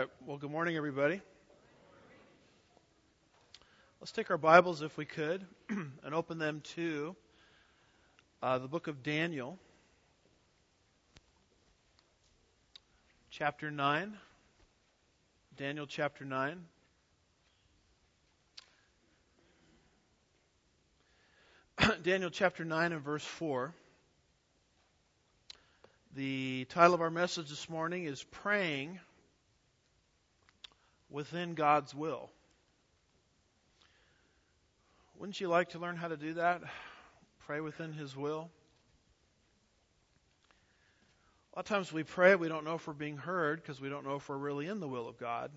right. Well, good morning, everybody. Let's take our Bibles, if we could, and open them to the book of Daniel, chapter 9. Daniel chapter 9. Daniel chapter 9 and verse 4. The title of our message this morning is Praying Within God's Will. Wouldn't you like to learn how to do that? Pray within His will. A lot of times we pray, we don't know if we're being heard because we don't know if we're really in the will of God.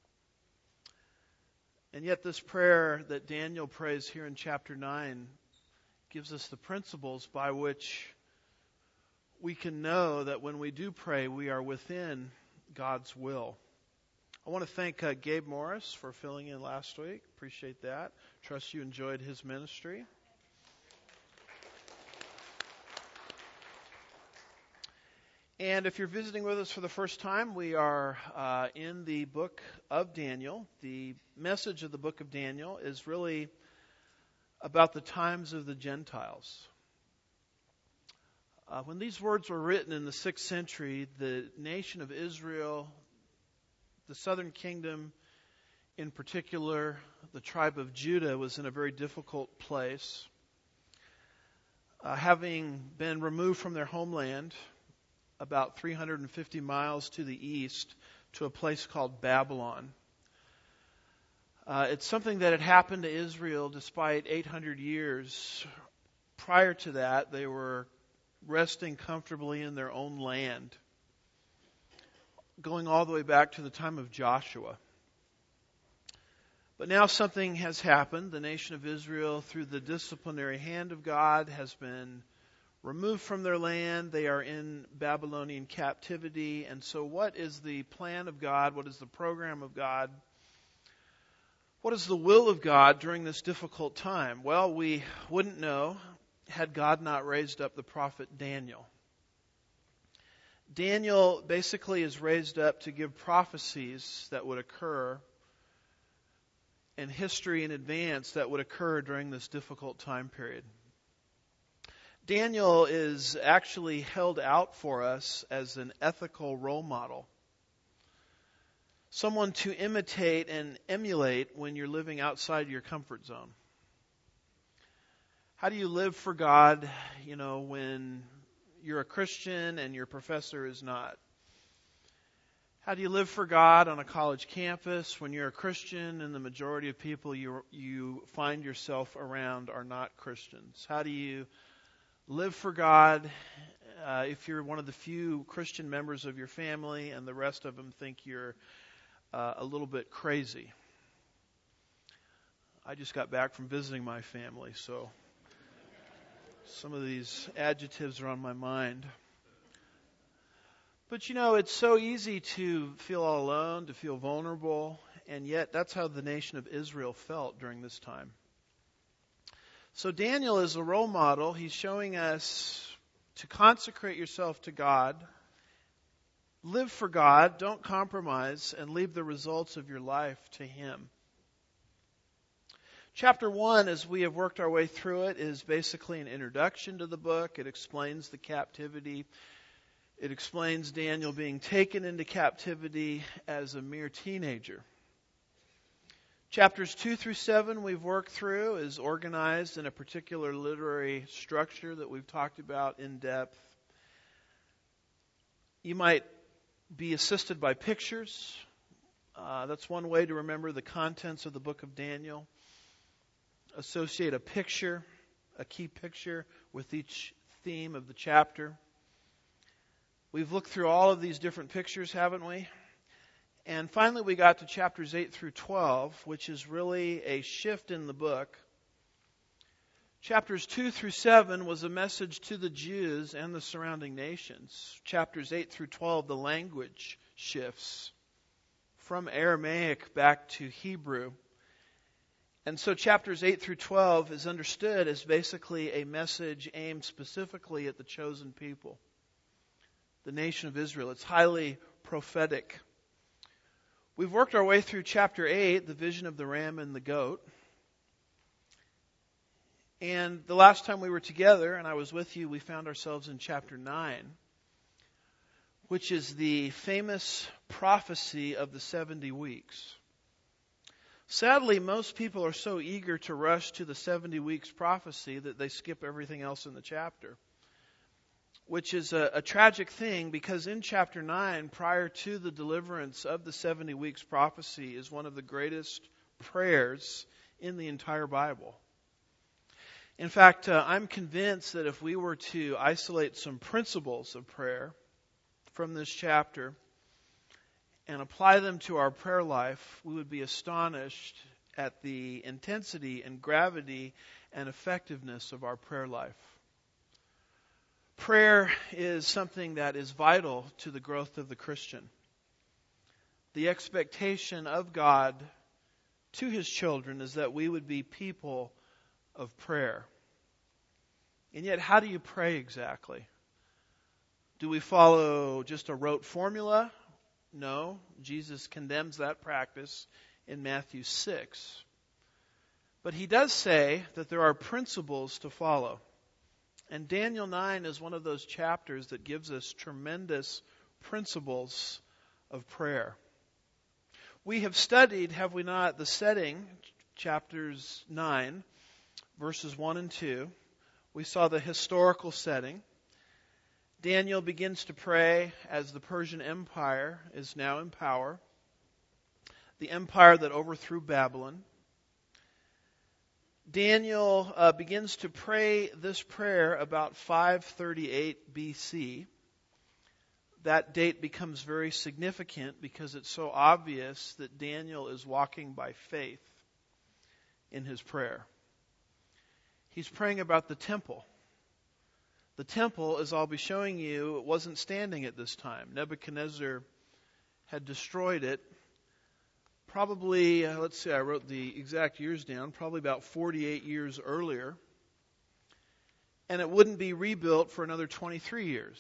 And yet this prayer that Daniel prays here in chapter 9 gives us the principles by which we can know that when we do pray, we are within God's will. I want to thank Gabe Morris for filling in last week. Appreciate that. Trust you enjoyed his ministry. And if you're visiting with us for the first time, we are in the book of Daniel. The message of the book of Daniel is really about the times of the Gentiles. When these words were written in the 6th century, the nation of Israel, the southern kingdom in particular, the tribe of Judah, was in a very difficult place. Having been removed from their homeland about 350 miles to the east to a place called Babylon. It's something that had happened to Israel despite 800 years. Prior to that, they were resting comfortably in their own land, going all the way back to the time of Joshua. But now something has happened. The nation of Israel, through the disciplinary hand of God, has been removed from their land. They are in Babylonian captivity. And so what is the plan of God? What is the program of God? What is the will of God during this difficult time? Well, we wouldn't know had God not raised up the prophet Daniel. Daniel basically is raised up to give prophecies that would occur in history in advance that would occur during this difficult time period. Daniel is actually held out for us as an ethical role model. Someone to imitate and emulate when you're living outside your comfort zone. How do you live for God, when you're a Christian and your professor is not? How do you live for God on a college campus when you're a Christian and the majority of people you find yourself around are not Christians? How do you live for God if you're one of the few Christian members of your family and the rest of them think you're a little bit crazy? I just got back from visiting my family, so some of these adjectives are on my mind. But it's so easy to feel all alone, to feel vulnerable, and yet that's how the nation of Israel felt during this time. So Daniel is a role model. He's showing us to consecrate yourself to God, live for God, don't compromise, and leave the results of your life to Him. Chapter 1, as we have worked our way through it, is basically an introduction to the book. It explains the captivity. It explains Daniel being taken into captivity as a mere teenager. Chapters 2 through 7 we've worked through is organized in a particular literary structure that we've talked about in depth. You might be assisted by pictures. That's one way to remember the contents of the book of Daniel. Associate a picture, a key picture, with each theme of the chapter. We've looked through all of these different pictures, haven't we? And finally we got to chapters 8 through 12, which is really a shift in the book. Chapters 2 through 7 was a message to the Jews and the surrounding nations. Chapters 8 through 12, the language shifts from Aramaic back to Hebrew. And so chapters 8 through 12 is understood as basically a message aimed specifically at the chosen people, the nation of Israel. It's highly prophetic. We've worked our way through chapter 8, the vision of the ram and the goat. And the last time we were together, and I was with you, we found ourselves in chapter 9, which is the famous prophecy of the 70 weeks. Sadly, most people are so eager to rush to the 70 weeks prophecy that they skip everything else in the chapter, which is a tragic thing, because in chapter 9, prior to the deliverance of the 70 weeks prophecy, is one of the greatest prayers in the entire Bible. In fact, I'm convinced that if we were to isolate some principles of prayer from this chapter and apply them to our prayer life, we would be astonished at the intensity and gravity and effectiveness of our prayer life. Prayer is something that is vital to the growth of the Christian. The expectation of God to His children is that we would be people of prayer. And yet, how do you pray exactly? Do we follow just a rote formula? No. Jesus condemns that practice in Matthew 6. But He does say that there are principles to follow. And Daniel 9 is one of those chapters that gives us tremendous principles of prayer. We have studied, have we not, the setting, chapters 9, verses 1 and 2. We saw the historical setting. Daniel begins to pray as the Persian Empire is now in power, the empire that overthrew Babylon. Daniel begins to pray this prayer about 538 BC. That date becomes very significant because it's so obvious that Daniel is walking by faith in his prayer. He's praying about the temple. The temple, as I'll be showing you, wasn't standing at this time. Nebuchadnezzar had destroyed it. Probably, let's see, I wrote the exact years down, probably about 48 years earlier. And it wouldn't be rebuilt for another 23 years.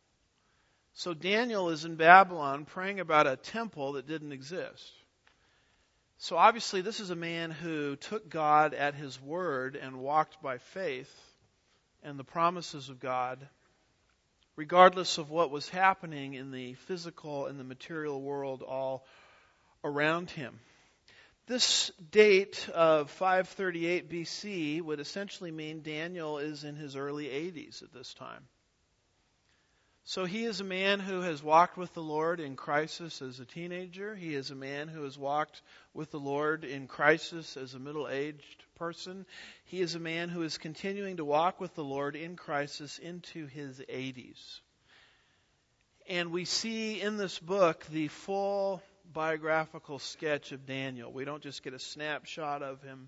So Daniel is in Babylon praying about a temple that didn't exist. So obviously this is a man who took God at His word and walked by faith and the promises of God, regardless of what was happening in the physical and the material world all around him. This date of 538 BC would essentially mean Daniel is in his early 80s at this time. So he is a man who has walked with the Lord in crisis as a teenager. He is a man who has walked with the Lord in crisis as a middle-aged person. He is a man who is continuing to walk with the Lord in crisis into his 80s. And we see in this book the full biographical sketch of Daniel. We don't just get a snapshot of him.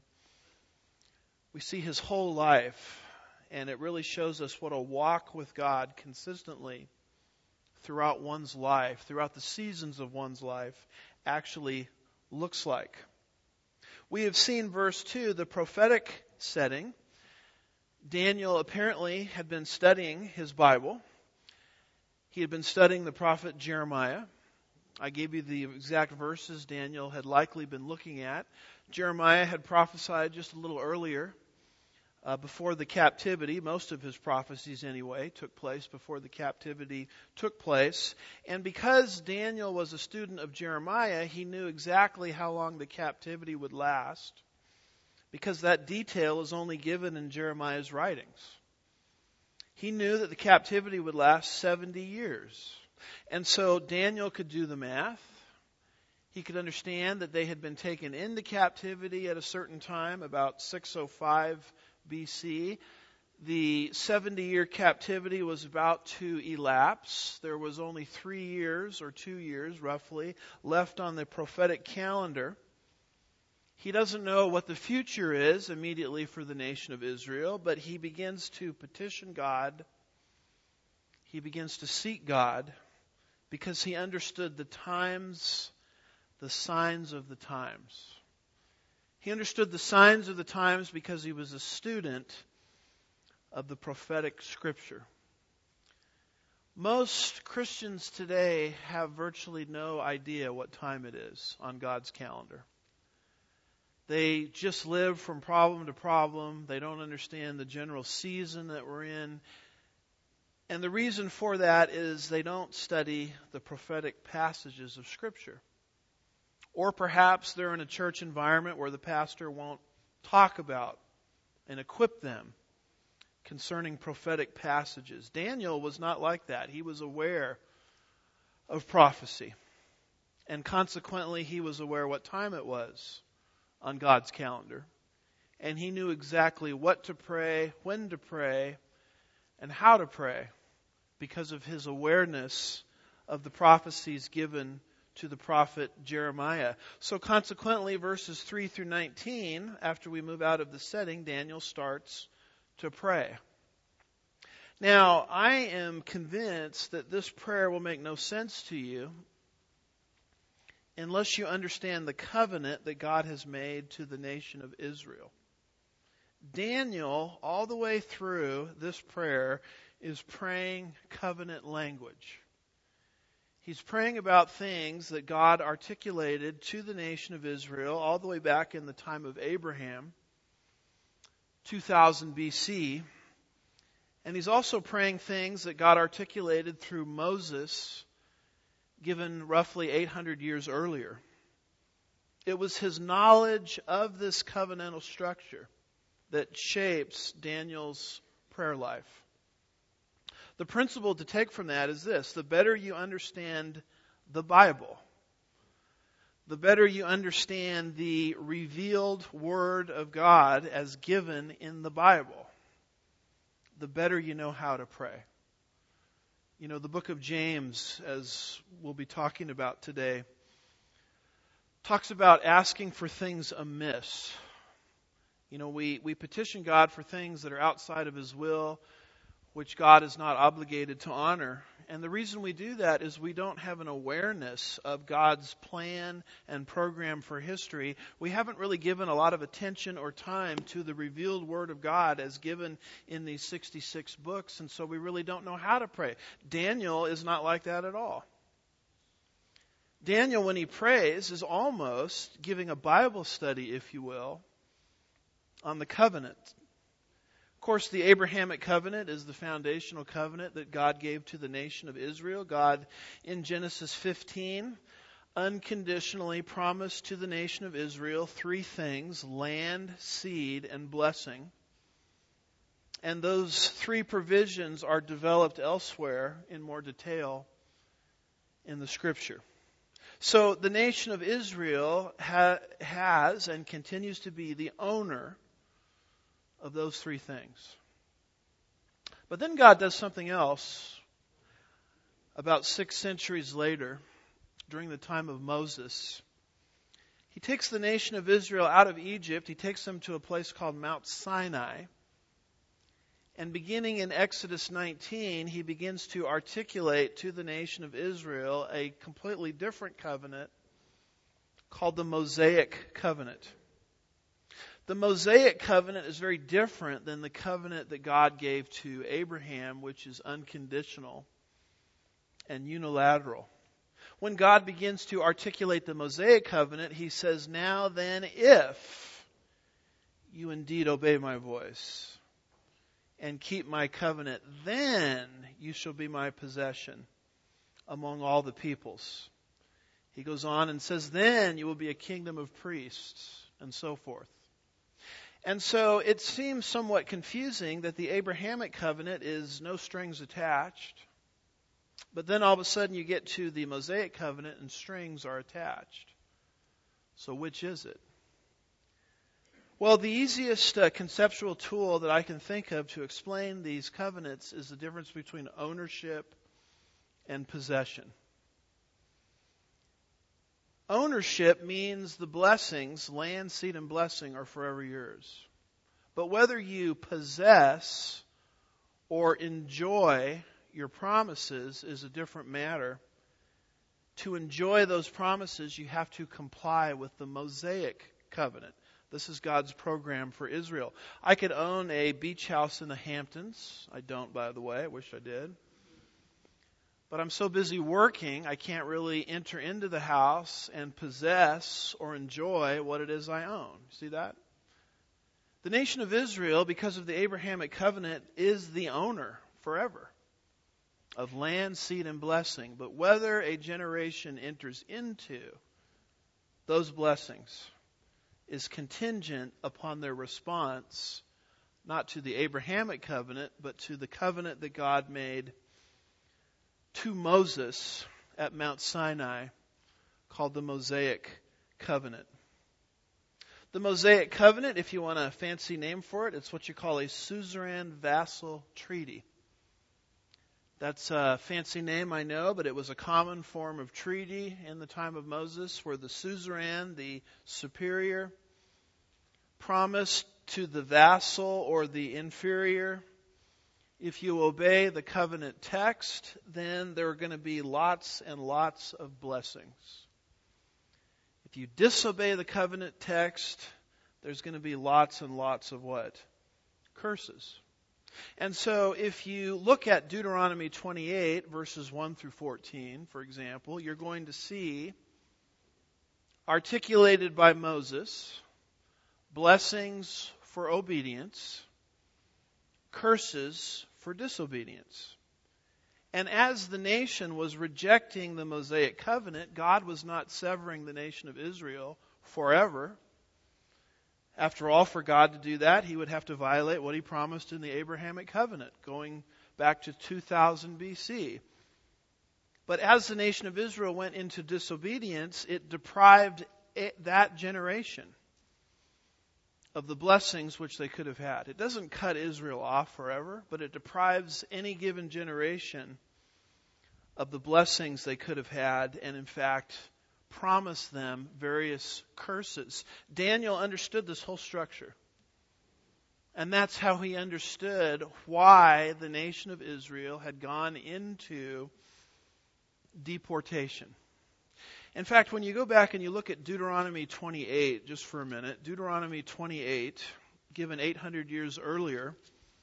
We see his whole life. And it really shows us what a walk with God consistently throughout one's life, throughout the seasons of one's life, actually looks like. We have seen verse 2, the prophetic setting. Daniel apparently had been studying his Bible. He had been studying the prophet Jeremiah. I gave you the exact verses Daniel had likely been looking at. Jeremiah had prophesied just a little earlier. Before the captivity, most of his prophecies anyway, took place before the captivity took place. And because Daniel was a student of Jeremiah, he knew exactly how long the captivity would last, because that detail is only given in Jeremiah's writings. He knew that the captivity would last 70 years. And so Daniel could do the math. He could understand that they had been taken into captivity at a certain time, about 605 BC. The 70-year captivity was about to elapse. There was only 3 years or 2 years, roughly, left on the prophetic calendar. He doesn't know what the future is immediately for the nation of Israel, but he begins to petition God. He begins to seek God because he understood the times, the signs of the times. He understood the signs of the times because he was a student of the prophetic scripture. Most Christians today have virtually no idea what time it is on God's calendar. They just live from problem to problem. They don't understand the general season that we're in. And the reason for that is they don't study the prophetic passages of Scripture. Or perhaps they're in a church environment where the pastor won't talk about and equip them concerning prophetic passages. Daniel was not like that. He was aware of prophecy. And consequently, he was aware what time it was on God's calendar. And he knew exactly what to pray, when to pray, and how to pray because of his awareness of the prophecies given to the prophet Jeremiah. So consequently, verses 3 through 19, after we move out of the setting, Daniel starts to pray. Now, I am convinced that this prayer will make no sense to you unless you understand the covenant that God has made to the nation of Israel. Daniel, all the way through this prayer, is praying covenant language. He's praying about things that God articulated to the nation of Israel all the way back in the time of Abraham, 2000 BC. And he's also praying things that God articulated through Moses, given roughly 800 years earlier. It was his knowledge of this covenantal structure that shapes Daniel's prayer life. The principle to take from that is this: the better you understand the Bible, the better you understand the revealed Word of God as given in the Bible, the better you know how to pray. You know, the book of James, as we'll be talking about today, talks about asking for things amiss. You know, we petition God for things that are outside of His will, which God is not obligated to honor. And the reason we do that is we don't have an awareness of God's plan and program for history. We haven't really given a lot of attention or time to the revealed Word of God as given in these 66 books, and so we really don't know how to pray. Daniel is not like that at all. Daniel, when he prays, is almost giving a Bible study, if you will, on the covenant. Of course, the Abrahamic covenant is the foundational covenant that God gave to the nation of Israel. God, in Genesis 15, unconditionally promised to the nation of Israel three things: land, seed, and blessing. And those three provisions are developed elsewhere in more detail in the Scripture. So the nation of Israel has and continues to be the owner of those three things. But then God does something else about 6 centuries later, during the time of Moses. He takes the nation of Israel out of Egypt. He takes them to a place called Mount Sinai. And beginning in Exodus 19, he begins to articulate to the nation of Israel a completely different covenant called the Mosaic covenant. The Mosaic covenant is very different than the covenant that God gave to Abraham, which is unconditional and unilateral. When God begins to articulate the Mosaic covenant, He says, "Now then, if you indeed obey my voice and keep my covenant, then you shall be my possession among all the peoples." He goes on and says, "Then you will be a kingdom of priests," and so forth. And so it seems somewhat confusing that the Abrahamic covenant is no strings attached, but then all of a sudden you get to the Mosaic covenant and strings are attached. So which is it? Well, the easiest conceptual tool that I can think of to explain these covenants is the difference between ownership and possession. Ownership means the blessings, land, seed, and blessing, are forever yours. But whether you possess or enjoy your promises is a different matter. To enjoy those promises, you have to comply with the Mosaic covenant. This is God's program for Israel. I could own a beach house in the Hamptons. I don't, by the way. I wish I did. but I'm so busy working, I can't really enter into the house and possess or enjoy what it is I own. See that? The nation of Israel, because of the Abrahamic covenant, is the owner forever of land, seed, and blessing. But whether a generation enters into those blessings is contingent upon their response, not to the Abrahamic covenant, but to the covenant that God made to Moses at Mount Sinai, called the Mosaic Covenant. The Mosaic Covenant, if you want a fancy name for it, it's what you call a suzerain vassal treaty. That's a fancy name, I know, but it was a common form of treaty in the time of Moses, where the suzerain, the superior, promised to the vassal or the inferior, if you obey the covenant text, then there are going to be lots and lots of blessings. If you disobey the covenant text, there's going to be lots and lots of what? Curses. And so if you look at Deuteronomy 28, verses 1 through 14, for example, you're going to see, articulated by Moses, blessings for obedience, curses for disobedience. And as the nation was rejecting the Mosaic covenant, God was not severing the nation of Israel forever. After all, for God to do that, He would have to violate what He promised in the Abrahamic covenant, going back to 2000 BC. But as the nation of Israel went into disobedience, it deprived that generation of the blessings which they could have had. It doesn't cut Israel off forever, but it deprives any given generation of the blessings they could have had, and in fact, promised them various curses. Daniel understood this whole structure. And that's how he understood why the nation of Israel had gone into deportation. In fact, when you go back and you look at Deuteronomy 28, just for a minute, Deuteronomy 28, given 800 years earlier,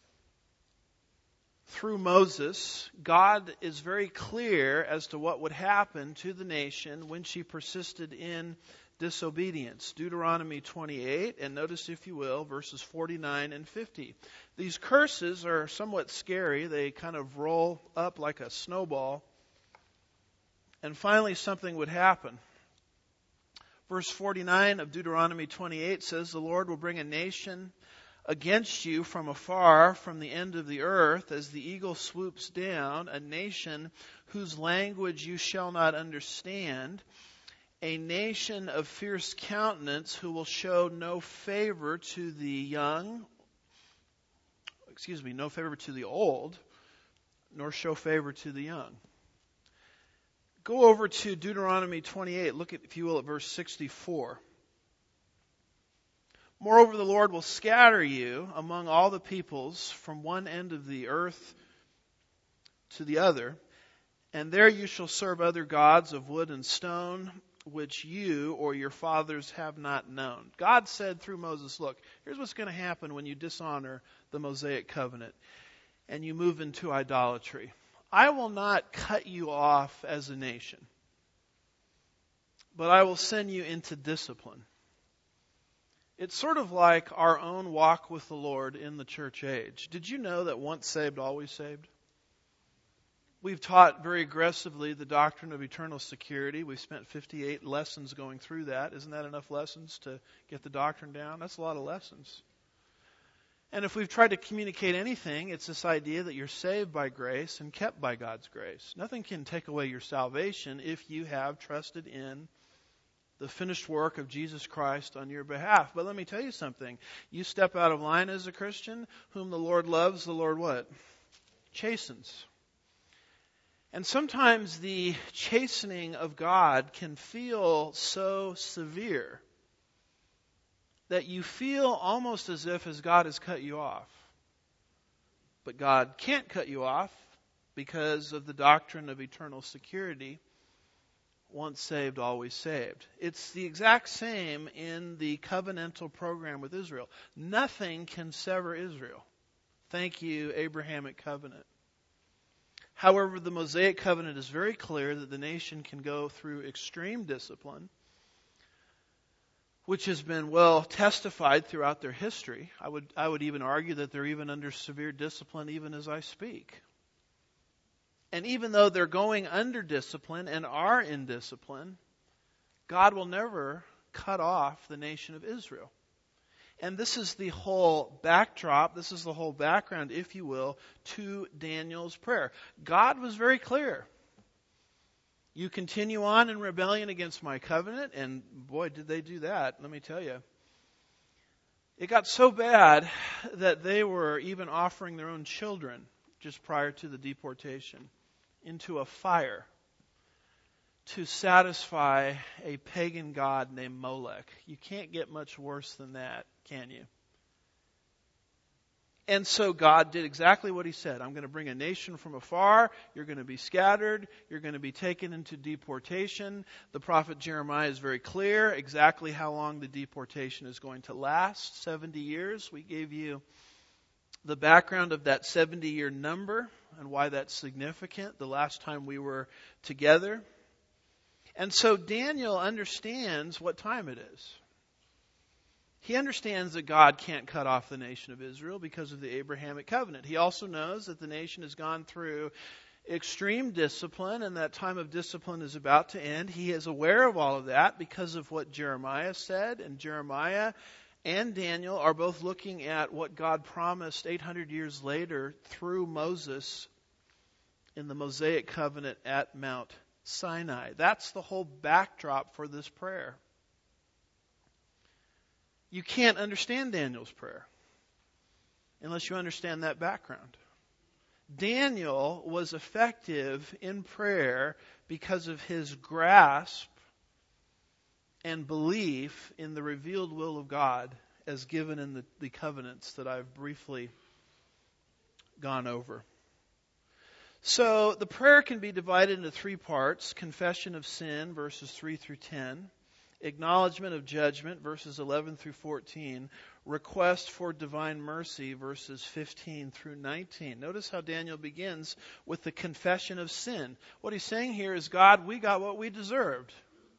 through Moses, God is very clear as to what would happen to the nation when she persisted in disobedience. Deuteronomy 28, and notice, if you will, verses 49 and 50. These curses are somewhat scary. They kind of roll up like a snowball. And finally, something would happen. Verse 49 of Deuteronomy 28 says, "The Lord will bring a nation against you from afar, from the end of the earth, as the eagle swoops down, a nation whose language you shall not understand, a nation of fierce countenance who will show no favor to the old, nor show favor to the young." Go over to Deuteronomy 28. Look at, if you will, at verse 64. "Moreover, the Lord will scatter you among all the peoples from one end of the earth to the other, and there you shall serve other gods of wood and stone, which you or your fathers have not known." God said through Moses, look, here's what's going to happen when you dishonor the Mosaic covenant and you move into idolatry. I will not cut you off as a nation, but I will send you into discipline. It's sort of like our own walk with the Lord in the church age. Did you know that once saved, always saved? We've taught very aggressively the doctrine of eternal security. We've spent 58 lessons going through that. Isn't that enough lessons to get the doctrine down? That's a lot of lessons. And if we've tried to communicate anything, it's this idea that you're saved by grace and kept by God's grace. Nothing can take away your salvation if you have trusted in the finished work of Jesus Christ on your behalf. But let me tell you something. You step out of line as a Christian, whom the Lord loves, the Lord what? Chastens. And sometimes the chastening of God can feel so severe that you feel almost as if God has cut you off. But God can't cut you off because of the doctrine of eternal security. Once saved, always saved. It's the exact same in the covenantal program with Israel. Nothing can sever Israel. Thank you, Abrahamic covenant. However, the Mosaic covenant is very clear that the nation can go through extreme discipline, which has been well testified throughout their history. I would even argue that they're even under severe discipline even as I speak. And even though they're going under discipline and are in discipline, God will never cut off the nation of Israel. And this is the whole backdrop, this is the whole background, if you will, to Daniel's prayer. God was very clear. You continue on in rebellion against my covenant, and boy, did they do that, let me tell you. It got so bad that they were even offering their own children just prior to the deportation into a fire to satisfy a pagan god named Molech. You can't get much worse than that, can you? And so God did exactly what He said. I'm going to bring a nation from afar. You're going to be scattered. You're going to be taken into deportation. The prophet Jeremiah is very clear exactly how long the deportation is going to last. 70 years. We gave you the background of that 70-year number and why that's significant the last time we were together. And so Daniel understands what time it is. He understands that God can't cut off the nation of Israel because of the Abrahamic covenant. He also knows that the nation has gone through extreme discipline and that time of discipline is about to end. He is aware of all of that because of what Jeremiah said. And Jeremiah and Daniel are both looking at what God promised 800 years later through Moses in the Mosaic covenant at Mount Sinai. That's the whole backdrop for this prayer. You can't understand Daniel's prayer unless you understand that background. Daniel was effective in prayer because of his grasp and belief in the revealed will of God as given in the covenants that I've briefly gone over. So the prayer can be divided into three parts: confession of sin, verses 3 through 10, acknowledgement of judgment, verses 11 through 14, request for divine mercy, verses 15 through 19. Notice how Daniel begins with the confession of sin. What he's saying here is, God, we got what we deserved.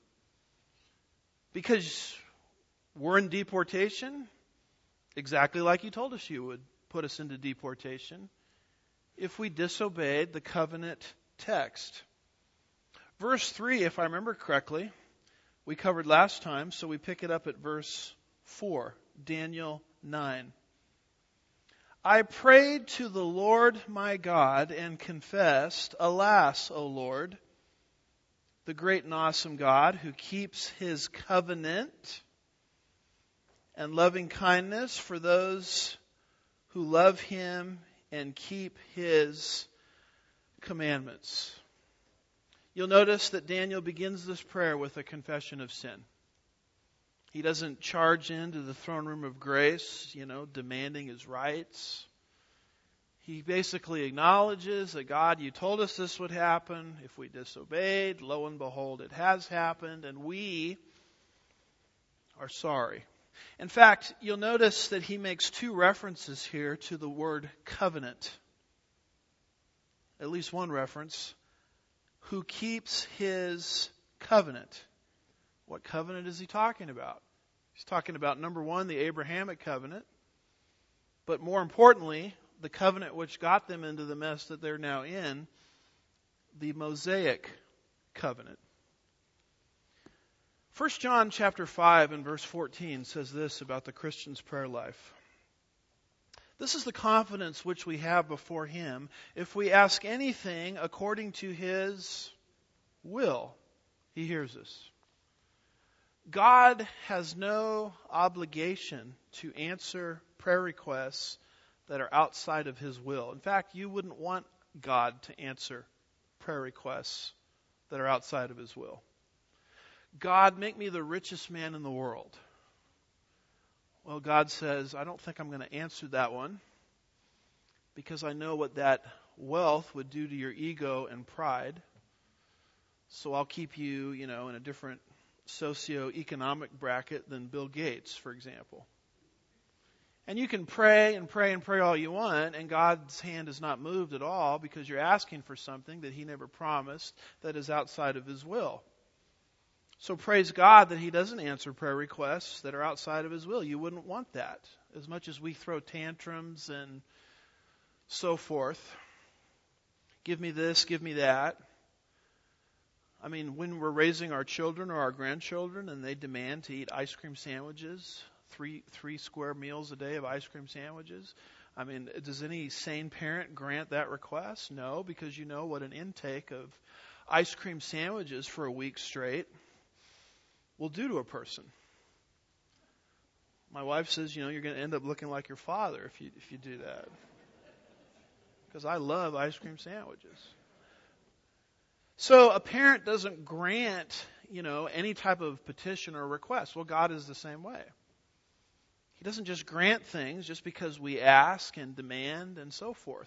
Because we're in deportation, exactly like you told us you would put us into deportation, if we disobeyed the covenant text. Verse 3, if I remember correctly, we covered last time, so we pick it up at verse 4, Daniel 9. I prayed to the Lord my God and confessed, alas, O Lord, the great and awesome God who keeps His covenant and loving kindness for those who love Him and keep His commandments. You'll notice that Daniel begins this prayer with a confession of sin. He doesn't charge into the throne room of grace, demanding his rights. He basically acknowledges that, God, you told us this would happen. If we disobeyed, lo and behold, it has happened, and we are sorry. In fact, you'll notice that he makes two references here to the word covenant. At least one reference. Who keeps His covenant. What covenant is he talking about? He's talking about, number one, the Abrahamic covenant. But more importantly, the covenant which got them into the mess that they're now in, the Mosaic covenant. 1 John chapter 5 and verse 14 says this about the Christian's prayer life. This is the confidence which we have before Him if we ask anything according to His will. He hears us. God has no obligation to answer prayer requests that are outside of His will. In fact, you wouldn't want God to answer prayer requests that are outside of His will. God, make me the richest man in the world. Well, God says, I don't think I'm going to answer that one because I know what that wealth would do to your ego and pride. So I'll keep you, in a different socioeconomic bracket than Bill Gates, for example. And you can pray and pray and pray all you want, and God's hand is not moved at all because you're asking for something that He never promised that is outside of His will. So praise God that He doesn't answer prayer requests that are outside of His will. You wouldn't want that. As much as we throw tantrums and so forth. Give me this, give me that. I mean, when we're raising our children or our grandchildren and they demand to eat ice cream sandwiches, three square meals a day of ice cream sandwiches, I mean, does any sane parent grant that request? No, because you know what an intake of ice cream sandwiches for a week straight will do to a person. My wife says, you're going to end up looking like your father if you do that. Because I love ice cream sandwiches. So a parent doesn't grant, any type of petition or request. Well, God is the same way. He doesn't just grant things just because we ask and demand and so forth.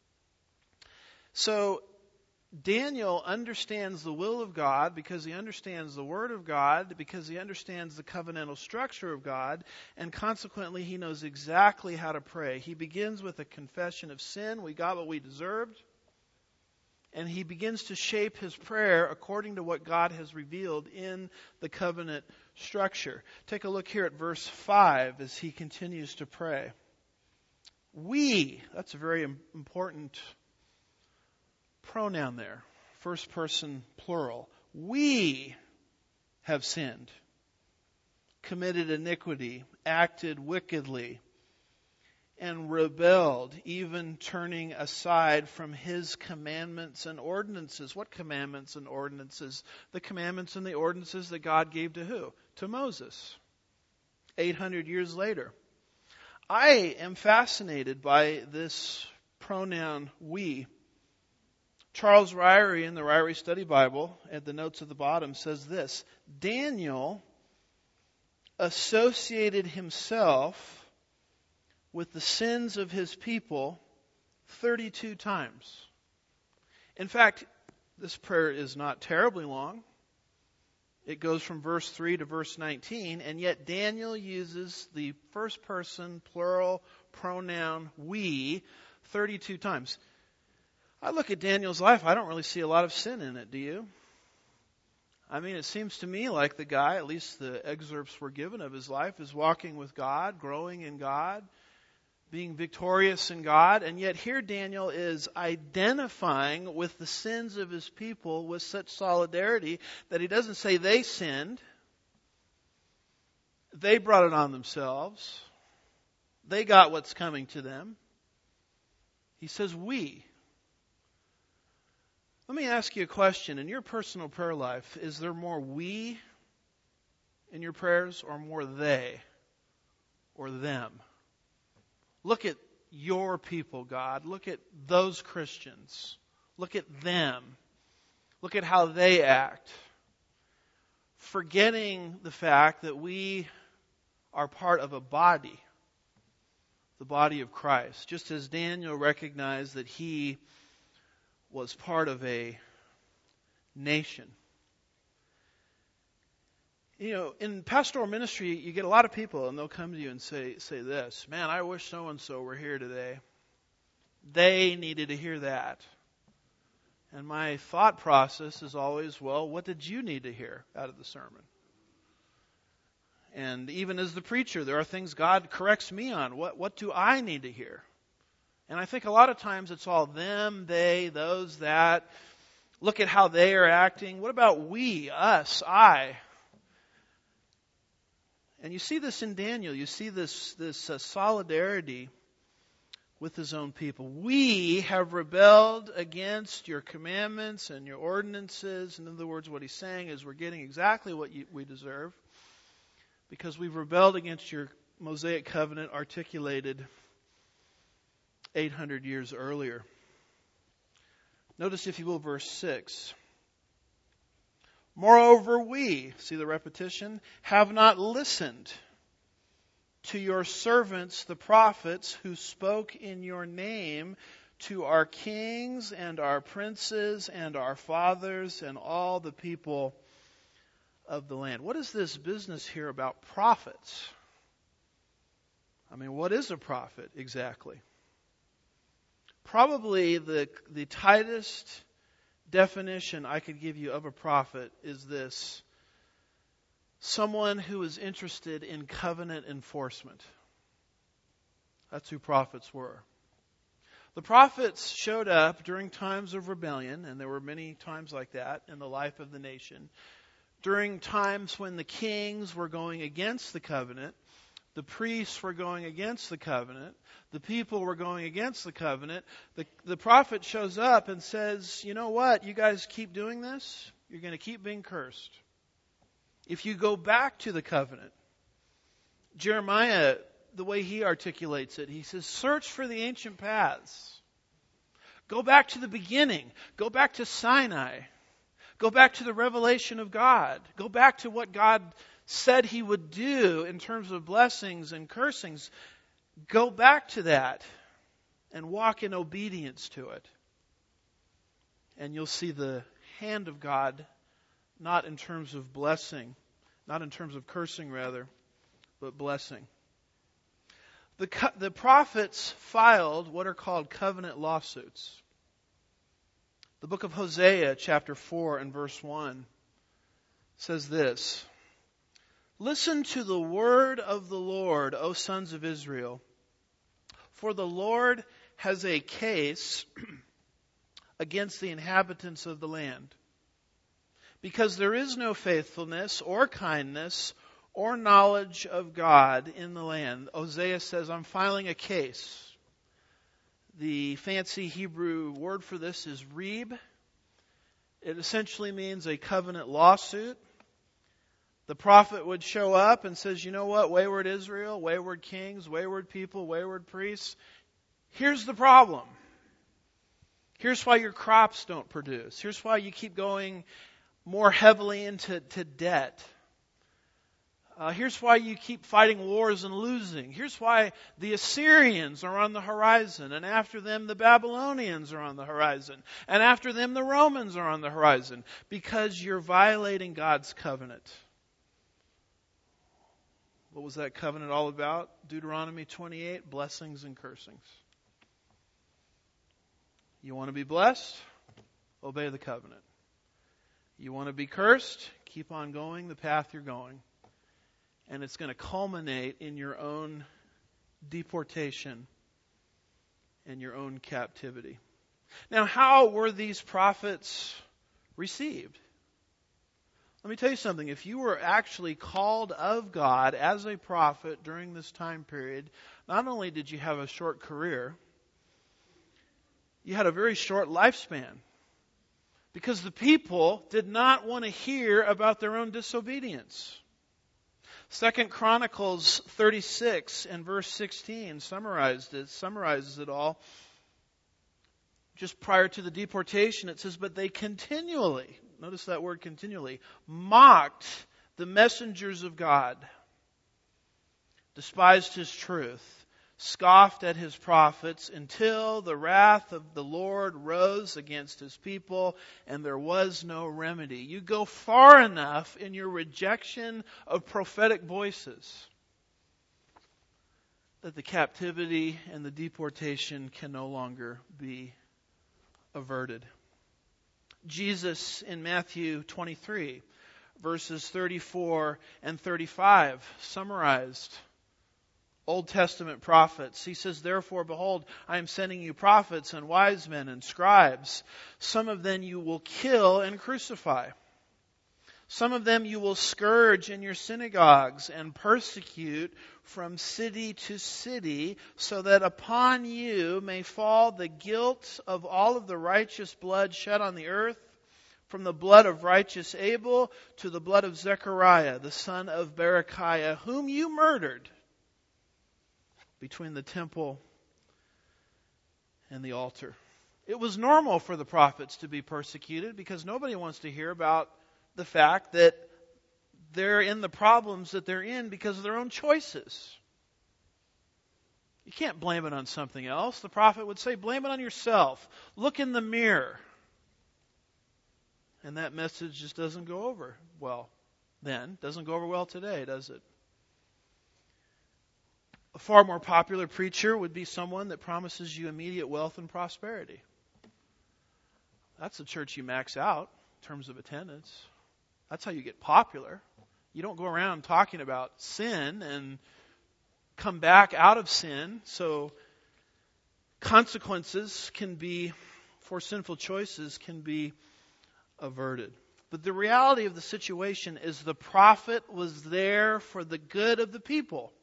So Daniel understands the will of God because he understands the Word of God, because he understands the covenantal structure of God, and consequently he knows exactly how to pray. He begins with a confession of sin. We got what we deserved. And he begins to shape his prayer according to what God has revealed in the covenant structure. Take a look here at verse 5 as he continues to pray. We, that's a very important pronoun there. First person plural. We have sinned, committed iniquity, acted wickedly, and rebelled, even turning aside from His commandments and ordinances. What commandments and ordinances? The commandments and the ordinances that God gave to who? To Moses. 800 years later. I am fascinated by this pronoun we. Charles Ryrie in the Ryrie Study Bible, at the notes at the bottom, says this: Daniel associated himself with the sins of his people 32 times. In fact, this prayer is not terribly long. It goes from verse 3 to verse 19, and yet Daniel uses the first person plural pronoun we 32 times. I look at Daniel's life, I don't really see a lot of sin in it, do you? I mean, it seems to me like the guy, at least the excerpts we're given of his life, is walking with God, growing in God, being victorious in God, and yet here Daniel is identifying with the sins of his people with such solidarity that he doesn't say they sinned, they brought it on themselves, they got what's coming to them. He says we. Let me ask you a question. In your personal prayer life, is there more we in your prayers or more they or them? Look at your people, God. Look at those Christians. Look at them. Look at how they act. Forgetting the fact that we are part of a body, the body of Christ. Just as Daniel recognized that he was part of a nation. In pastoral ministry, you get a lot of people, and they'll come to you and say this: man, I wish so-and-so were here today. They needed to hear that. And my thought process is always, well, what did you need to hear out of the sermon? And even as the preacher, there are things God corrects me on. What do I need to hear? And I think a lot of times it's all them, they, those, that. Look at how they are acting. What about we, us, I? And you see this in Daniel. You see this solidarity with his own people. We have rebelled against your commandments and your ordinances. In other words, what he's saying is we're getting exactly what we deserve because we've rebelled against your Mosaic covenant articulated 800 years earlier. Notice, if you will, verse 6. Moreover, we, see the repetition, have not listened to your servants, the prophets, who spoke in your name to our kings and our princes and our fathers and all the people of the land. What is this business here about prophets? I mean, what is a prophet exactly? Probably the tightest definition I could give you of a prophet is this: someone who is interested in covenant enforcement. That's who prophets were. The prophets showed up during times of rebellion, and there were many times like that in the life of the nation. During times when the kings were going against the covenant, the priests were going against the covenant, the people were going against the covenant, the prophet shows up and says, you know what, you guys keep doing this, you're going to keep being cursed. If you go back to the covenant, Jeremiah, the way he articulates it, he says, search for the ancient paths. Go back to the beginning. Go back to Sinai. Go back to the revelation of God. Go back to what God said He would do in terms of blessings and cursings. Go back to that and walk in obedience to it. And you'll see the hand of God, not in terms of blessing, not in terms of cursing rather, but blessing. The prophets filed what are called covenant lawsuits. The book of Hosea, chapter 4 and verse 1, says this: Listen to the word of the Lord, O sons of Israel, for the Lord has a case against the inhabitants of the land, because there is no faithfulness or kindness or knowledge of God in the land. Hosea says, I'm filing a case. The fancy Hebrew word for this is reeb. It essentially means a covenant lawsuit. The prophet would show up and says, you know what, wayward Israel, wayward kings, wayward people, wayward priests, here's the problem. Here's why your crops don't produce. Here's why you keep going more heavily into debt. Here's why you keep fighting wars and losing. Here's why the Assyrians are on the horizon, and after them the Babylonians are on the horizon, and after them the Romans are on the horizon, because you're violating God's covenant. What was that covenant all about? Deuteronomy 28, blessings and cursings. You want to be blessed? Obey the covenant. You want to be cursed? Keep on going the path you're going. And it's going to culminate in your own deportation and your own captivity. Now, how were these prophets received? Let me tell you something. If you were actually called of God as a prophet during this time period, not only did you have a short career, you had a very short lifespan. Because the people did not want to hear about their own disobedience. 2 Chronicles 36 and verse 16 summarizes it all. Just prior to the deportation, it says, but they continually, notice that word continually, mocked the messengers of God, despised His truth, scoffed at His prophets, until the wrath of the Lord rose against His people, and there was no remedy. You go far enough in your rejection of prophetic voices that the captivity and the deportation can no longer be averted. Jesus in Matthew 23, verses 34 and 35, summarized Old Testament prophets. He says, therefore, behold, I am sending you prophets and wise men and scribes. Some of them you will kill and crucify. Some of them you will scourge in your synagogues and persecute from city to city, so that upon you may fall the guilt of all of the righteous blood shed on the earth, from the blood of righteous Abel to the blood of Zechariah, the son of Berechiah, whom you murdered between the temple and the altar. It was normal for the prophets to be persecuted because nobody wants to hear about the fact that they're in the problems that they're in because of their own choices. You can't blame it on something else. The prophet would say, blame it on yourself. Look in the mirror. And that message just doesn't go over well then. Doesn't go over well today, does it? far more popular preacher would be someone that promises you immediate wealth and prosperity. That's the church you max out in terms of attendance. That's how you get popular. You don't go around talking about sin and come back out of sin. So consequences for sinful choices can be averted. But the reality of the situation is the prophet was there for the good of the people.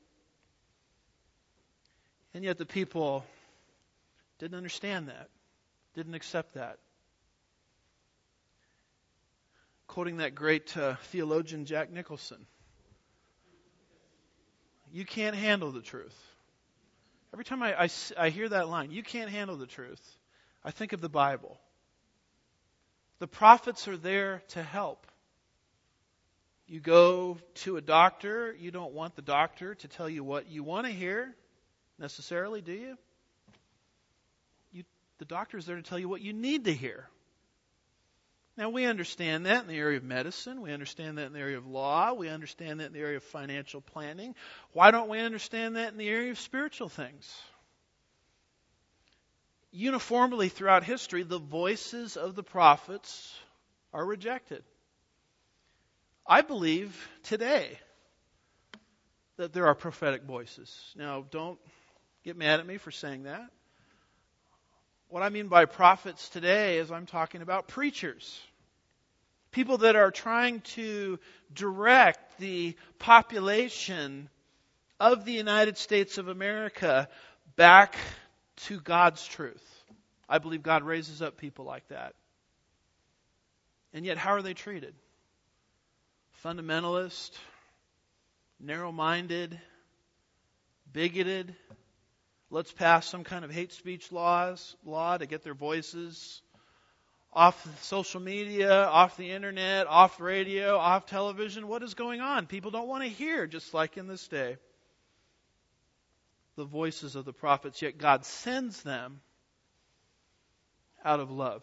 And yet the people didn't understand that, didn't accept that. Quoting that great theologian Jack Nicholson, you can't handle the truth. Every time I hear that line, you can't handle the truth, I think of the Bible. The prophets are there to help. You go to a doctor, you don't want the doctor to tell you what you want to hear necessarily, do you? The doctor is there to tell you what you need to hear. Now, we understand that in the area of medicine. We understand that in the area of law. We understand that in the area of financial planning. Why don't we understand that in the area of spiritual things? Uniformly throughout history, the voices of the prophets are rejected. I believe today that there are prophetic voices. Now, don't get mad at me for saying that. What I mean by prophets today is I'm talking about preachers. People that are trying to direct the population of the United States of America back to God's truth. I believe God raises up people like that. And yet, how are they treated? Fundamentalist, narrow-minded, bigoted. Let's pass some kind of hate speech law to get their voices off social media, off the internet, off radio, off television. What is going on? People don't want to hear, just like in this day, the voices of the prophets, yet God sends them out of love.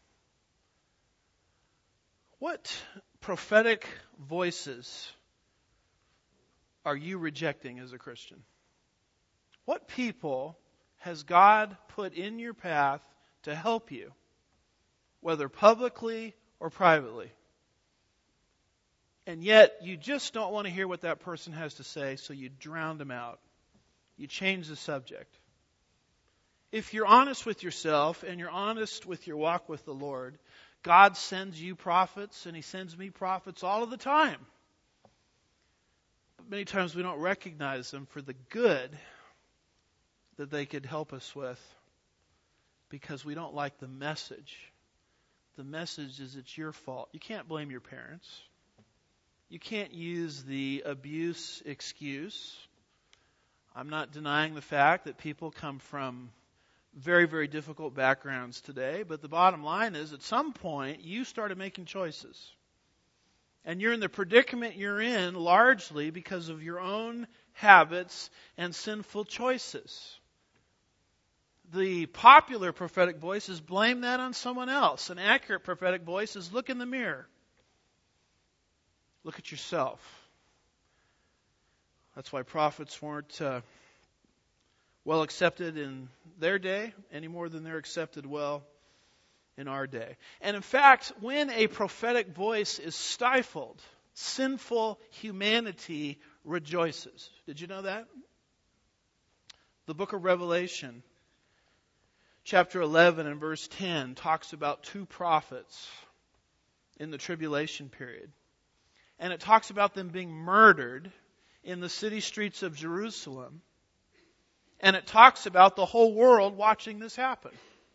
What prophetic voices are you rejecting as a Christian? What people has God put in your path to help you, whether publicly or privately? And yet, you just don't want to hear what that person has to say, so you drown them out. You change the subject. If you're honest with yourself and you're honest with your walk with the Lord, God sends you prophets and He sends me prophets all of the time. But many times we don't recognize them for the good that they could help us with because we don't like the message. The message is it's your fault. You can't blame your parents. You can't use the abuse excuse. I'm not denying the fact that people come from very, very difficult backgrounds today, but the bottom line is at some point you started making choices. And you're in the predicament you're in largely because of your own habits and sinful choices. The popular prophetic voice is blame that on someone else. An accurate prophetic voice is look in the mirror. Look at yourself. That's why prophets weren't well accepted in their day any more than they're accepted well in our day. And in fact, when a prophetic voice is stifled, sinful humanity rejoices. Did you know that? The book of Revelation, chapter 11 and verse 10 talks about two prophets in the tribulation period. And it talks about them being murdered in the city streets of Jerusalem. And it talks about the whole world watching this happen.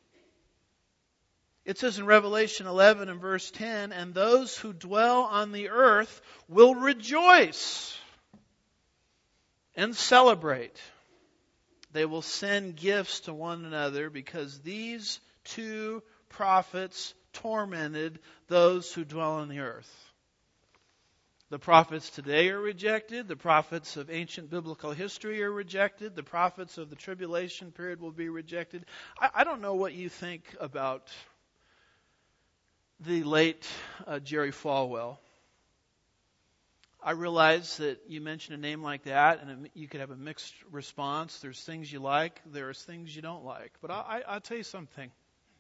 It says in Revelation 11 and verse 10, and those who dwell on the earth will rejoice and celebrate. They will send gifts to one another because these two prophets tormented those who dwell on the earth. The prophets today are rejected. The prophets of ancient biblical history are rejected. The prophets of the tribulation period will be rejected. I don't know what you think about the late Jerry Falwell. I realize that you mention a name like that, and you could have a mixed response. There's things you like, there's things you don't like. But I'll tell you something.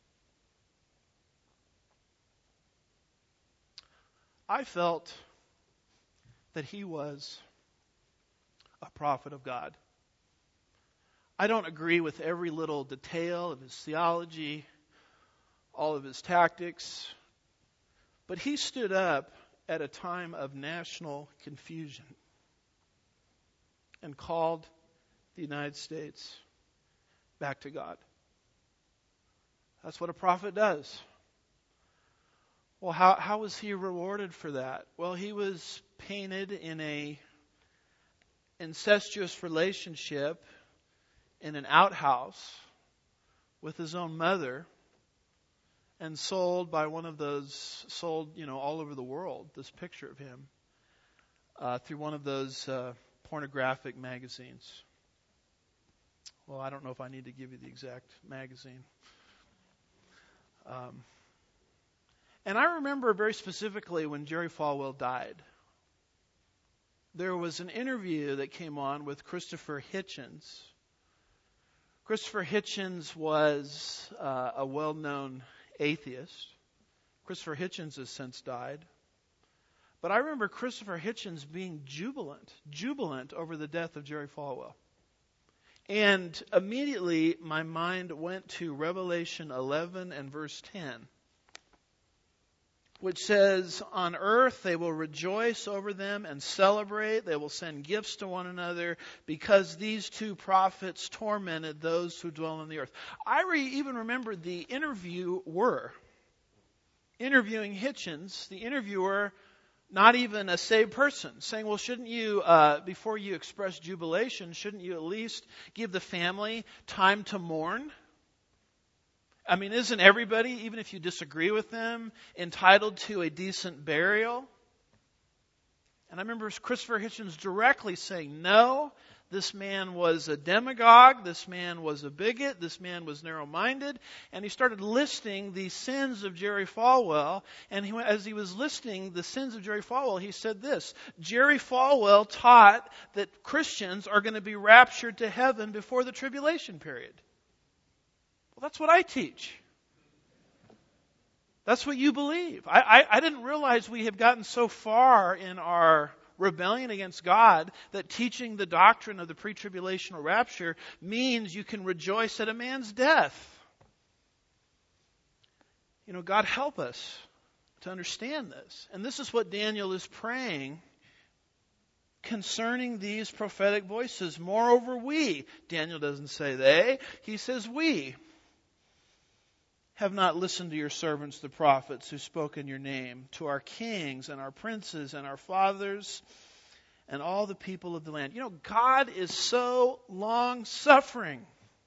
I felt that he was a prophet of God. I don't agree with every little detail of his theology, all of his tactics, but he stood up at a time of national confusion and called the United States back to God. That's what a prophet does. Well, how was he rewarded for that? Well, he was painted in a incestuous relationship in an outhouse with his own mother, and sold by one of those, all over the world, this picture of him, through one of those pornographic magazines. Well, I don't know if I need to give you the exact magazine. And I remember very specifically when Jerry Falwell died. There was an interview that came on with Christopher Hitchens. Christopher Hitchens was a well-known atheist. Christopher Hitchens has since died. But I remember Christopher Hitchens being jubilant over the death of Jerry Falwell. And immediately my mind went to Revelation 11 and verse 10, which says, "On earth they will rejoice over them and celebrate. They will send gifts to one another because these two prophets tormented those who dwell on the earth." I even remember the interviewer interviewing Hitchens, the interviewer, not even a saved person, saying, well, shouldn't you, before you express jubilation, shouldn't you at least give the family time to mourn? I mean, isn't everybody, even if you disagree with them, entitled to a decent burial? And I remember Christopher Hitchens directly saying, no, this man was a demagogue, this man was a bigot, this man was narrow-minded. And he started listing the sins of Jerry Falwell. And as he was listing the sins of Jerry Falwell, he said this: Jerry Falwell taught that Christians are going to be raptured to heaven before the tribulation period. Well, that's what I teach. That's what you believe. I didn't realize we have gotten so far in our rebellion against God that teaching the doctrine of the pre-tribulational rapture means you can rejoice at a man's death. You know, God help us to understand this. And this is what Daniel is praying concerning these prophetic voices. Moreover, we, Daniel doesn't say they, he says we, have not listened to your servants, the prophets, who spoke in your name, to our kings and our princes and our fathers and all the people of the land. You know, God is so long-suffering.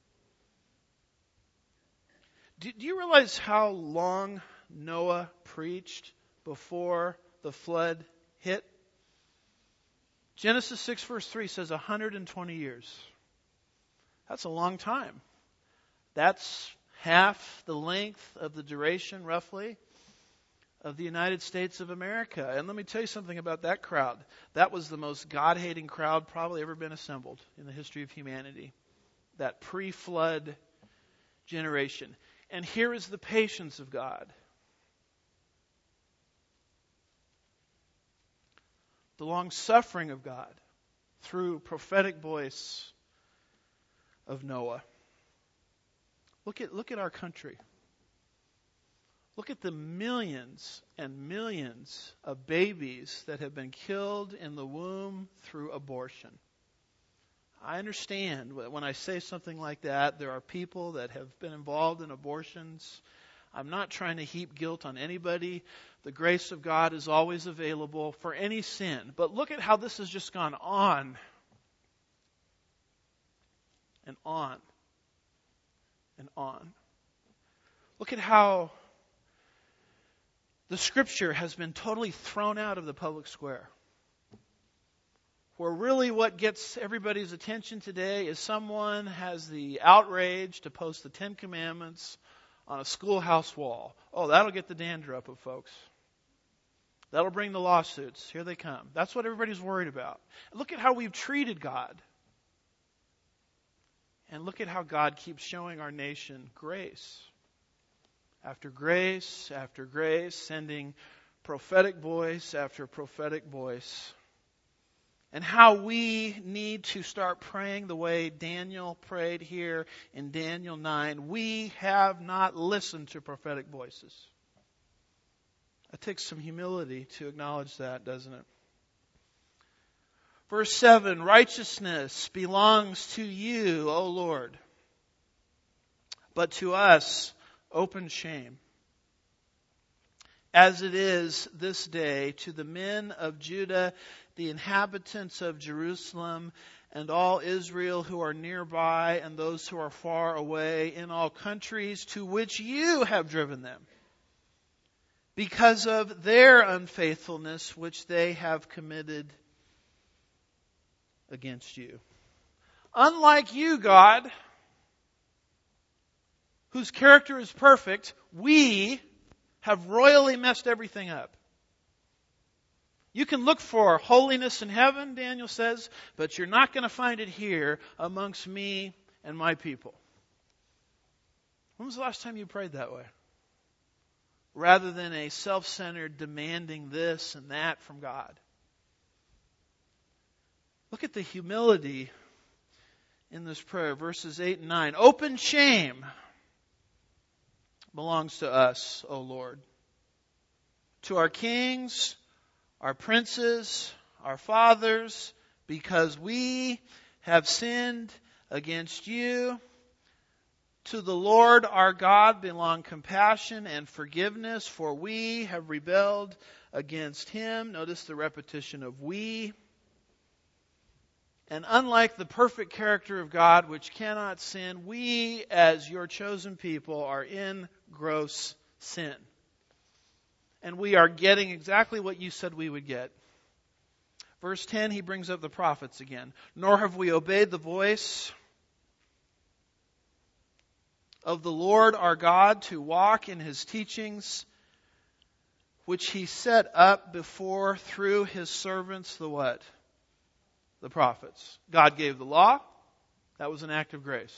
Do you realize how long Noah preached before the flood hit? Genesis 6 verse 3 says 120 years. That's a long time. That's half the length of the duration, roughly, of the United States of America. And let me tell you something about that crowd. That was the most God-hating crowd probably ever been assembled in the history of humanity. That pre-flood generation. And here is the patience of God. The long-suffering of God through prophetic voice of Noah. Look at our country. Look at the millions and millions of babies that have been killed in the womb through abortion. I understand when I say something like that, there are people that have been involved in abortions. I'm not trying to heap guilt on anybody. The grace of God is always available for any sin. But look at how this has just gone on and on and on. Look at how the Scripture has been totally thrown out of the public square. Where really what gets everybody's attention today is someone has the outrage to post the Ten Commandments on a schoolhouse wall. Oh, that'll get the dander up of folks. That'll bring the lawsuits. Here they come. That's what everybody's worried about. Look at how we've treated God. And look at how God keeps showing our nation grace. After grace, after grace, sending prophetic voice after prophetic voice. And how we need to start praying the way Daniel prayed here in Daniel 9. We have not listened to prophetic voices. It takes some humility to acknowledge that, doesn't it? Verse 7, righteousness belongs to you, O Lord, but to us open shame. As it is this day to the men of Judah, the inhabitants of Jerusalem, and all Israel who are nearby, and those who are far away, in all countries to which you have driven them, because of their unfaithfulness which they have committed against you. Unlike you, God, whose character is perfect, we have royally messed everything up. You can look for holiness in heaven, Daniel says, but you're not going to find it here amongst me and my people. When was the last time you prayed that way? Rather than a self-centered demanding this and that from God. Look at the humility in this prayer, verses 8 and 9. Open shame belongs to us, O Lord. To our kings, our princes, our fathers, because we have sinned against you. To the Lord our God belong compassion and forgiveness, for we have rebelled against Him. Notice the repetition of we. And unlike the perfect character of God, which cannot sin, we, as your chosen people, are in gross sin. And we are getting exactly what you said we would get. Verse 10, he brings up the prophets again. Nor have we obeyed the voice of the Lord our God to walk in His teachings, which He set up before through His servants, the what? The prophets. God gave the law. That was an act of grace.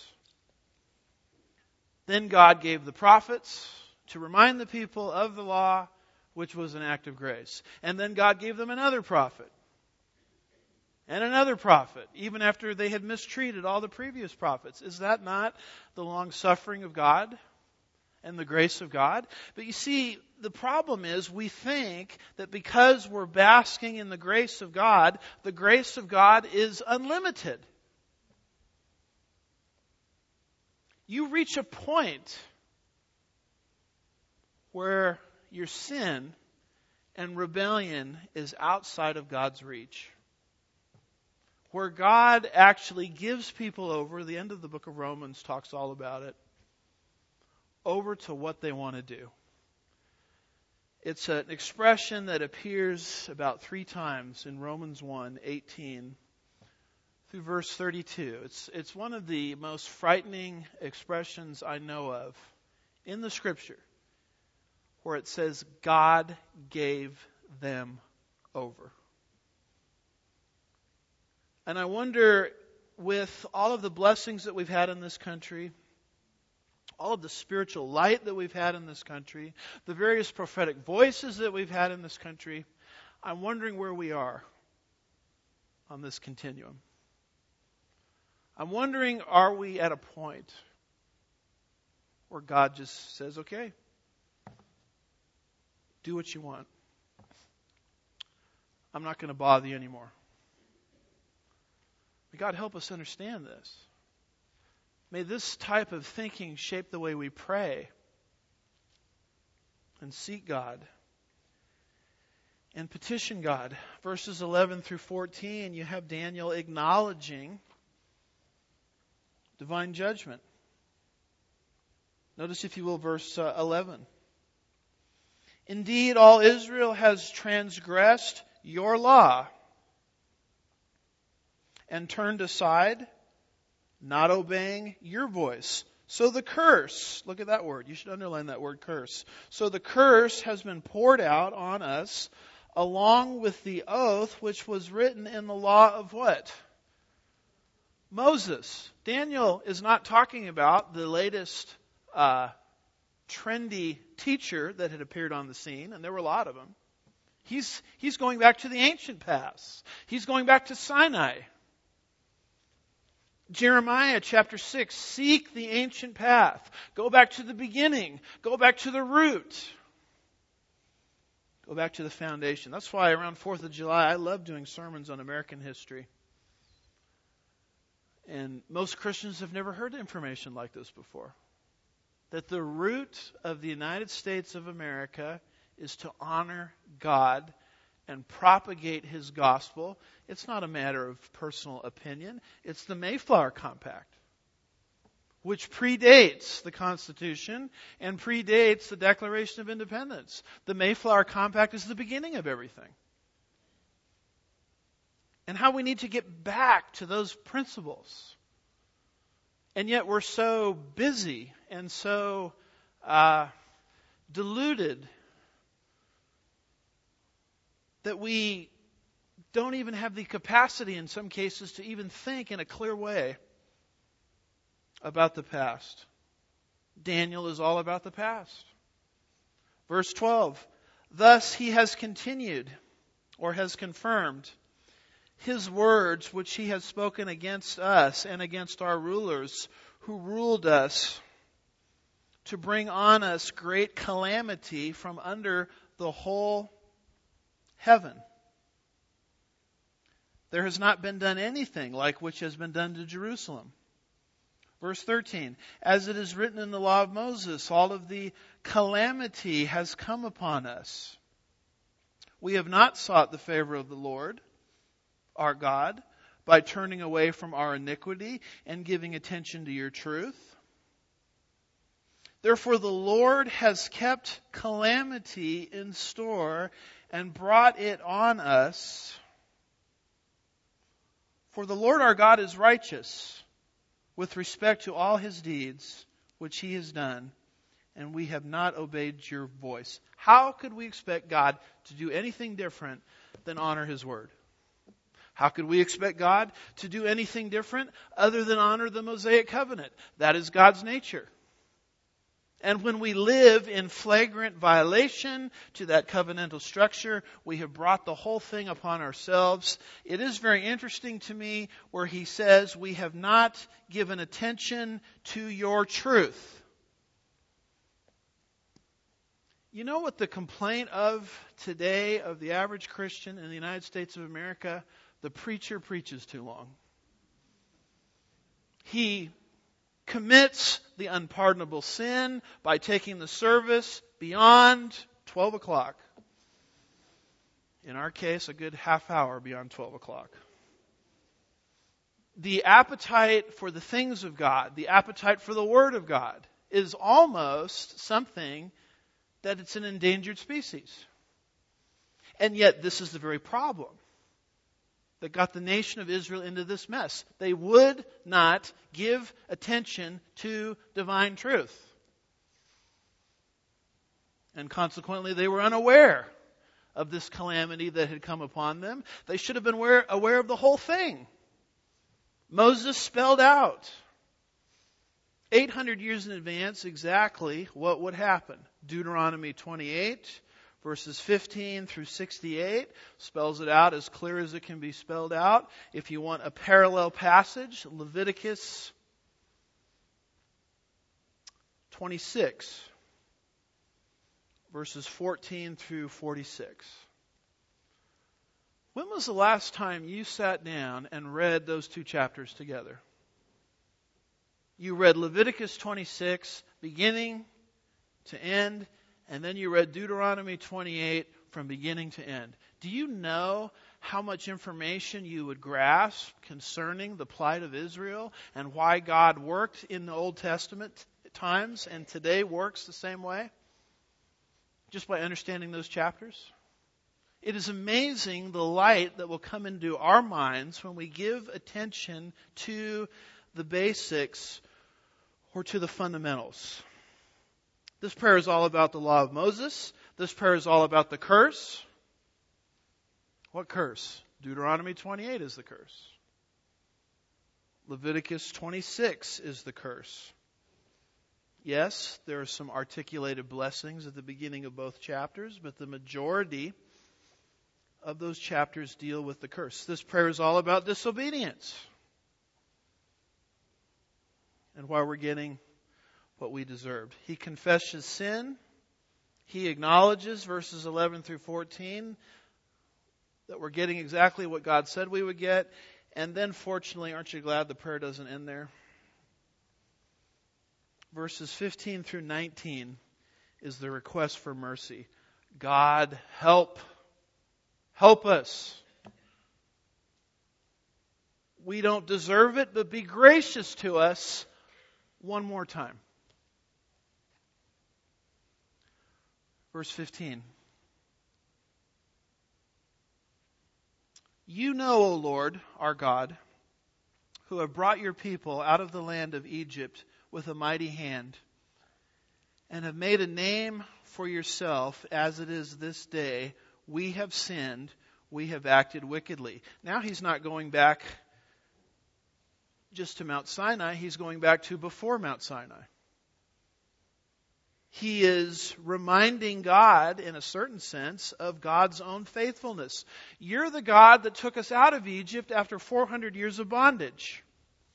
Then God gave the prophets to remind the people of the law, which was an act of grace. And then God gave them another prophet. And another prophet, even after they had mistreated all the previous prophets. Is that not the long-suffering of God and the grace of God? But you see, the problem is we think that because we're basking in the grace of God is unlimited. You reach a point where your sin and rebellion is outside of God's reach. Where God actually gives people over, the end of the book of Romans talks all about it, over to what they want to do. It's an expression that appears about 3 times in Romans 1:18 through verse 32. It's one of the most frightening expressions I know of in the Scripture, where it says, God gave them over. And I wonder, with all of the blessings that we've had in this country, all of the spiritual light that we've had in this country, the various prophetic voices that we've had in this country, I'm wondering where we are on this continuum. I'm wondering, are we at a point where God just says, okay, do what you want. I'm not going to bother you anymore. May God help us understand this. May this type of thinking shape the way we pray and seek God and petition God. Verses 11 through 14, you have Daniel acknowledging divine judgment. Notice, if you will, verse 11. Indeed, all Israel has transgressed your law and turned aside, not obeying your voice. So the curse, look at that word, you should underline that word curse. So the curse has been poured out on us along with the oath which was written in the law of what? Moses. Daniel is not talking about the latest trendy teacher that had appeared on the scene, and there were a lot of them. He's going back to the ancient past. He's going back to Sinai. Jeremiah chapter 6, seek the ancient path. Go back to the beginning. Go back to the root. Go back to the foundation. That's why around 4th of July, I love doing sermons on American history. And most Christians have never heard information like this before. That the root of the United States of America is to honor God and propagate His gospel. It's not a matter of personal opinion. It's the Mayflower Compact, which predates the Constitution and predates the Declaration of Independence. The Mayflower Compact is the beginning of everything. And how we need to get back to those principles. And yet we're so busy and so deluded that we don't even have the capacity in some cases to even think in a clear way about the past. Daniel is all about the past. Verse 12, thus he has continued or has confirmed his words which he has spoken against us and against our rulers who ruled us to bring on us great calamity from under the whole heaven. There has not been done anything like which has been done to Jerusalem. Verse 13, as it is written in the law of Moses, all of the calamity has come upon us. We have not sought the favor of the Lord, our God, by turning away from our iniquity and giving attention to your truth. Therefore the Lord has kept calamity in store and brought it on us. For the Lord our God is righteous with respect to all His deeds which He has done, and we have not obeyed your voice. How could we expect God to do anything different than honor His word? How could we expect God to do anything different other than honor the Mosaic covenant? That is God's nature. And when we live in flagrant violation to that covenantal structure, we have brought the whole thing upon ourselves. It is very interesting to me where he says, we have not given attention to your truth. You know what the complaint of today of the average Christian in the United States of America? The preacher preaches too long. He commits the unpardonable sin by taking the service beyond 12 o'clock. In our case, a good half hour beyond 12 o'clock. The appetite for the things of God, the appetite for the Word of God, is almost something that it's an endangered species. And yet this is the very problem that got the nation of Israel into this mess. They would not give attention to divine truth. And consequently, they were unaware of this calamity that had come upon them. They should have been aware of the whole thing. Moses spelled out 800 years in advance exactly what would happen. Deuteronomy 28, verses 15 through 68, spells it out as clear as it can be spelled out. If you want a parallel passage, Leviticus 26, verses 14 through 46. When was the last time you sat down and read those two chapters together? You read Leviticus 26, beginning to end, and then you read Deuteronomy 28 from beginning to end. Do you know how much information you would grasp concerning the plight of Israel and why God worked in the Old Testament times and today works the same way? Just by understanding those chapters? It is amazing the light that will come into our minds when we give attention to the basics or to the fundamentals. This prayer is all about the law of Moses. This prayer is all about the curse. What curse? Deuteronomy 28 is the curse. Leviticus 26 is the curse. Yes, there are some articulated blessings at the beginning of both chapters, but the majority of those chapters deal with the curse. This prayer is all about disobedience and why we're getting what we deserved. He confessed his sin. He acknowledges, verses 11 through 14, that we're getting exactly what God said we would get. And then, fortunately, aren't you glad the prayer doesn't end there? Verses 15 through 19 is the request for mercy. God, help. Help us. We don't deserve it, but be gracious to us one more time. Verse 15. You know, O Lord, our God, who have brought your people out of the land of Egypt with a mighty hand, and have made a name for yourself as it is this day. We have sinned, we have acted wickedly. Now he's not going back just to Mount Sinai, he's going back to before Mount Sinai. He is reminding God, in a certain sense, of God's own faithfulness. You're the God that took us out of Egypt after 400 years of bondage.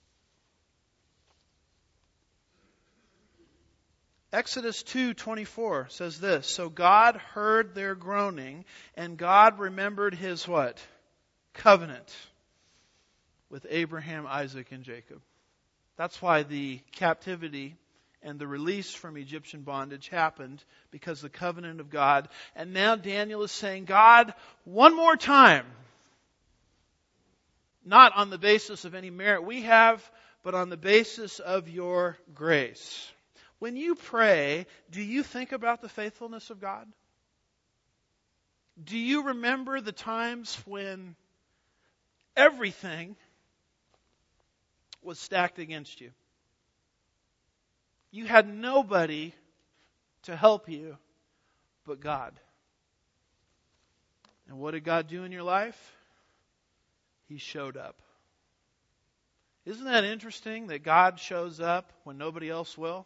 Exodus 2:24 says this, so God heard their groaning, and God remembered his what? Covenant with Abraham, Isaac, and Jacob. That's why the captivity and the release from Egyptian bondage happened, because the covenant of God. And now Daniel is saying, God, one more time. Not on the basis of any merit we have, but on the basis of your grace. When you pray, do you think about the faithfulness of God? Do you remember the times when everything was stacked against you? You had nobody to help you but God. And what did God do in your life? He showed up. Isn't that interesting that God shows up when nobody else will?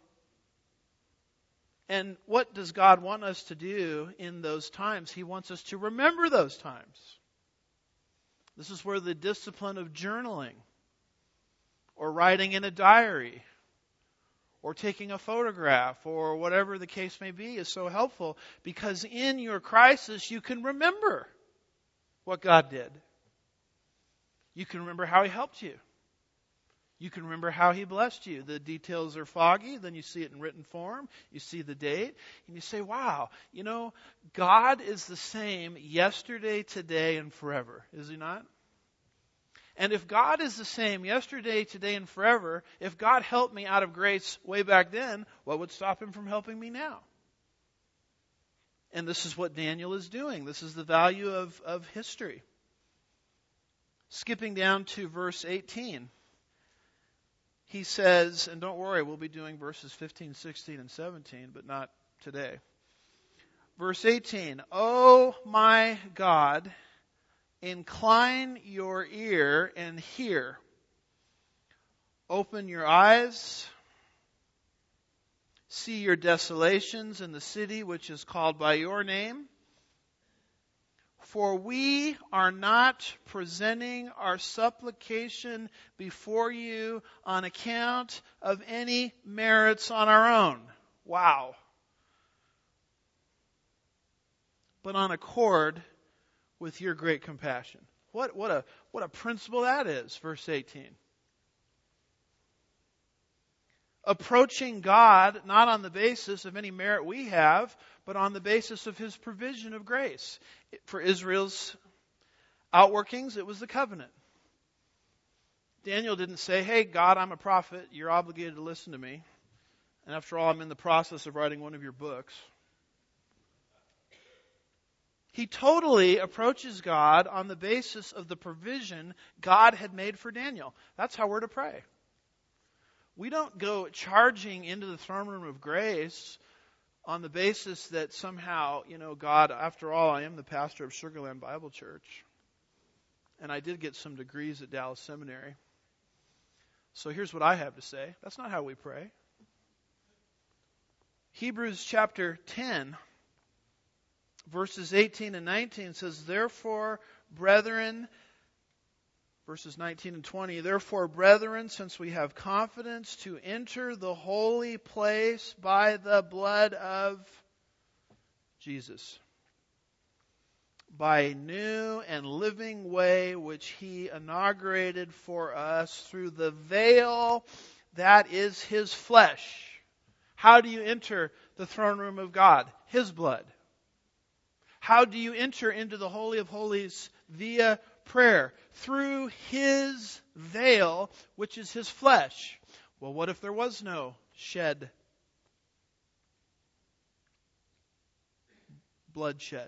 And what does God want us to do in those times? He wants us to remember those times. This is where the discipline of journaling, or writing in a diary, or taking a photograph, or whatever the case may be, is so helpful, because in your crisis you can remember what God did. You can remember how He helped you. You can remember how He blessed you. The details are foggy, then you see it in written form, you see the date, and you say, wow, God is the same yesterday, today, and forever. Is He not? And if God is the same yesterday, today, and forever, if God helped me out of grace way back then, what would stop Him from helping me now? And this is what Daniel is doing. This is the value of history. Skipping down to verse 18. He says, and don't worry, we'll be doing verses 15, 16, and 17, but not today. Verse 18, O my God, incline your ear and hear. Open your eyes. See your desolations in the city which is called by your name. For we are not presenting our supplication before you on account of any merits on our own. Wow. But on accord with your great compassion. What a principle that is, verse 18. Approaching God not on the basis of any merit we have, but on the basis of His provision of grace. For Israel's outworkings, it was the covenant. Daniel didn't say, hey, God, I'm a prophet. You're obligated to listen to me. And after all, I'm in the process of writing one of your books. He totally approaches God on the basis of the provision God had made for Daniel. That's how we're to pray. We don't go charging into the throne room of grace on the basis that somehow, God, after all, I am the pastor of Sugarland Bible Church. and I did get some degrees at Dallas Seminary. So here's what I have to say. That's not how we pray. Hebrews chapter 10, verses 18 and 19 says, Therefore, brethren, verses 19 and 20, Therefore, brethren, since we have confidence to enter the holy place by the blood of Jesus, by a new and living way which He inaugurated for us through the veil that is His flesh. How do you enter the throne room of God? His blood. How do you enter into the Holy of Holies via prayer? Through His veil, which is His flesh. Well, what if there was no shed bloodshed?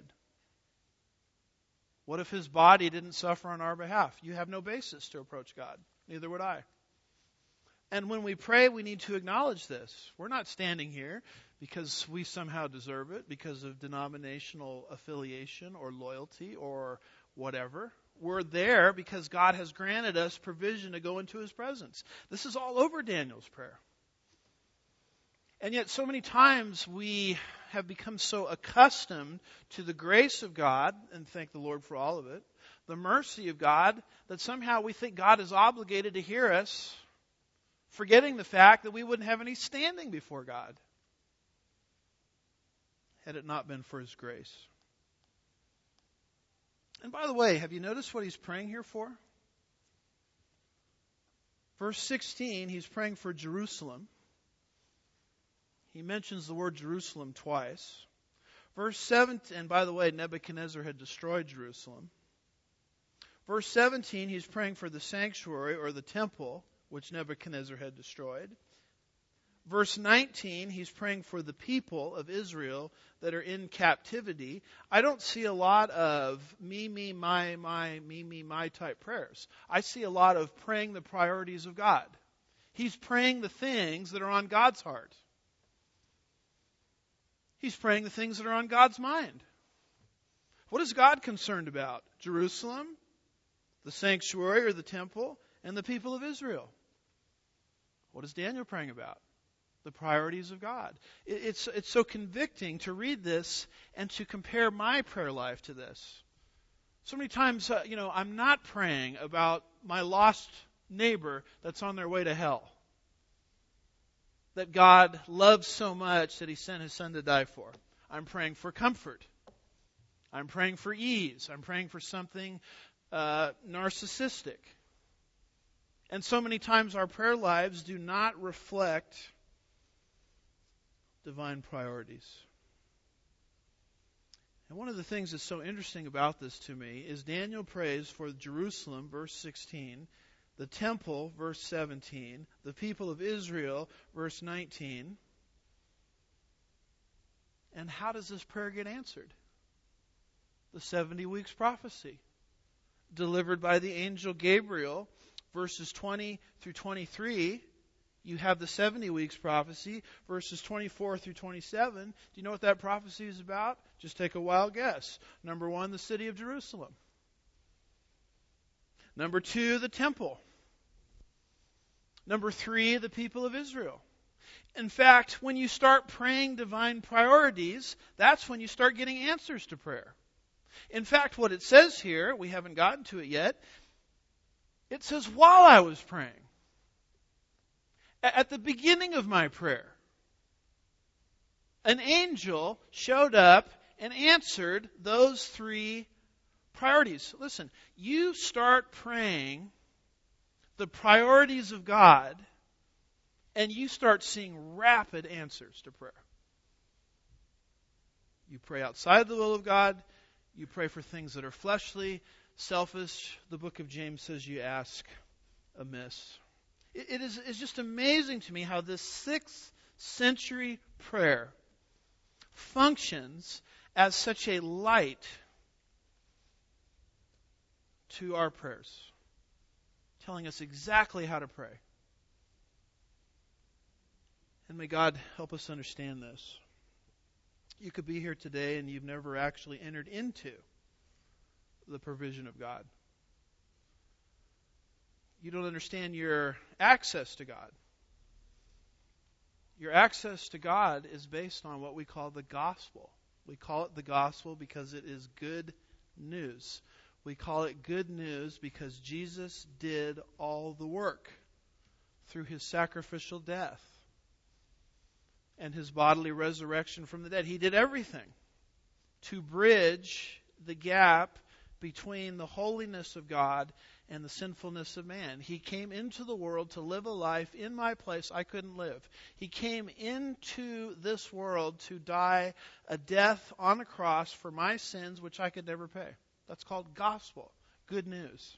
What if His body didn't suffer on our behalf? You have no basis to approach God. Neither would I. And when we pray, we need to acknowledge this. We're not standing here because we somehow deserve it, because of denominational affiliation or loyalty or whatever. We're there because God has granted us provision to go into His presence. This is all over Daniel's prayer. And yet so many times we have become so accustomed to the grace of God, and thank the Lord for all of it, the mercy of God, that somehow we think God is obligated to hear us, forgetting the fact that we wouldn't have any standing before God had it not been for His grace. And by the way, have you noticed what he's praying here for? Verse 16, he's praying for Jerusalem. He mentions the word Jerusalem twice. Verse 17, and by the way, Nebuchadnezzar had destroyed Jerusalem. Verse 17, he's praying for the sanctuary or the temple, which Nebuchadnezzar had destroyed. Verse 19, he's praying for the people of Israel that are in captivity. I don't see a lot of me, my type prayers. I see a lot of praying the priorities of God. He's praying the things that are on God's heart. He's praying the things that are on God's mind. What is God concerned about? Jerusalem, the sanctuary or the temple, and the people of Israel. What is Daniel praying about? The priorities of God. It's so convicting to read this and to compare my prayer life to this. So many times, I'm not praying about my lost neighbor that's on their way to hell. That God loves so much that He sent His Son to die for. I'm praying for comfort. I'm praying for ease. I'm praying for something narcissistic. And so many times our prayer lives do not reflect divine priorities. And one of the things that's so interesting about this to me is Daniel prays for Jerusalem, verse 16, the temple, verse 17, the people of Israel, verse 19. And how does this prayer get answered? The 70 weeks prophecy, delivered by the angel Gabriel, verses 20 through 23. You have the 70 weeks prophecy, verses 24 through 27. Do you know what that prophecy is about? Just take a wild guess. Number 1, the city of Jerusalem. Number 2, the temple. Number 3, the people of Israel. In fact, when you start praying divine priorities, that's when you start getting answers to prayer. In fact, what it says here, we haven't gotten to it yet, it says, while I was praying, at the beginning of my prayer, an angel showed up and answered those 3 priorities. Listen, you start praying the priorities of God, and you start seeing rapid answers to prayer. You pray outside the will of God. You pray for things that are fleshly, selfish. The book of James says you ask amiss. It's just amazing to me how this 6th century prayer functions as such a light to our prayers, telling us exactly how to pray. And may God help us understand this. You could be here today and you've never actually entered into the provision of God. you don't understand your access to God. Your access to God is based on what we call the gospel. We call it the gospel because it is good news. We call it good news because Jesus did all the work through his sacrificial death and his bodily resurrection from the dead. He did everything to bridge the gap between the holiness of God and the sinfulness of man. He came into the world to live a life in my place I couldn't live. He came into this world to die a death on a cross for my sins which I could never pay. That's called gospel, good news.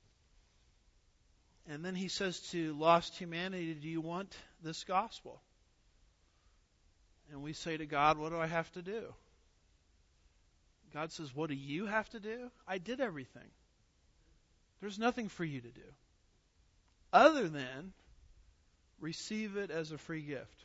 And then he says to lost humanity, do you want this gospel? And we say to God, what do I have to do? God says, what do you have to do? I did everything. There's nothing for you to do other than receive it as a free gift.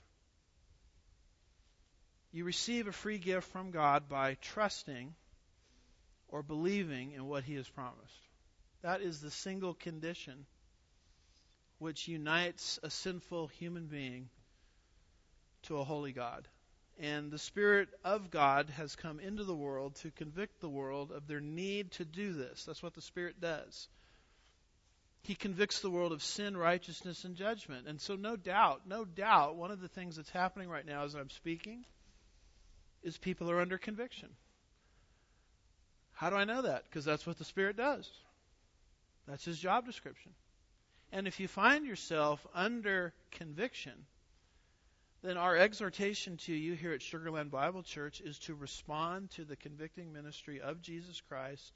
You receive a free gift from God by trusting or believing in what he has promised. That is the single condition which unites a sinful human being to a holy God. And the Spirit of God has come into the world to convict the world of their need to do this. That's what the Spirit does. He convicts the world of sin, righteousness, and judgment. And so no doubt, one of the things that's happening right now as I'm speaking is people are under conviction. How do I know that? Because that's what the Spirit does. That's his job description. And if you find yourself under conviction, then our exhortation to you here at Sugar Land Bible Church is to respond to the convicting ministry of Jesus Christ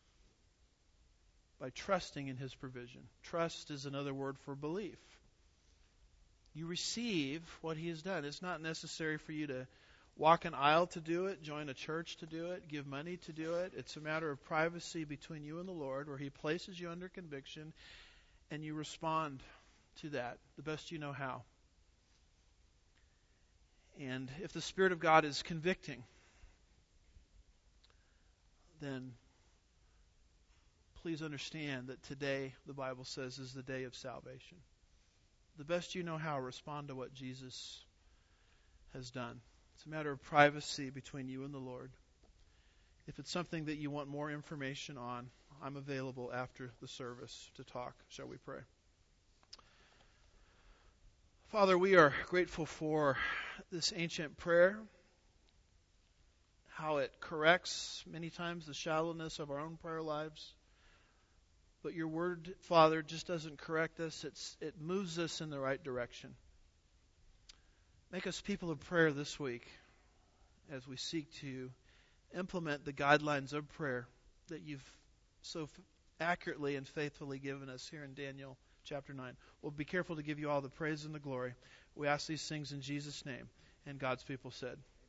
by trusting in his provision. Trust is another word for belief. You receive what he has done. It's not necessary for you to walk an aisle to do it, join a church to do it, give money to do it. It's a matter of privacy between you and the Lord where he places you under conviction and you respond to that the best you know how. And if the Spirit of God is convicting, then please understand that today, the Bible says, is the day of salvation. The best you know how, respond to what Jesus has done. It's a matter of privacy between you and the Lord. If it's something that you want more information on, I'm available after the service to talk. Shall we pray? Father, we are grateful for this ancient prayer, how it corrects many times the shallowness of our own prayer lives. But your word, Father, just doesn't correct us. It moves us in the right direction. Make us people of prayer this week as we seek to implement the guidelines of prayer that you've so accurately and faithfully given us here in Daniel chapter 9. We'll be careful to give you all the praise and the glory. We ask these things in Jesus' name. And God's people said,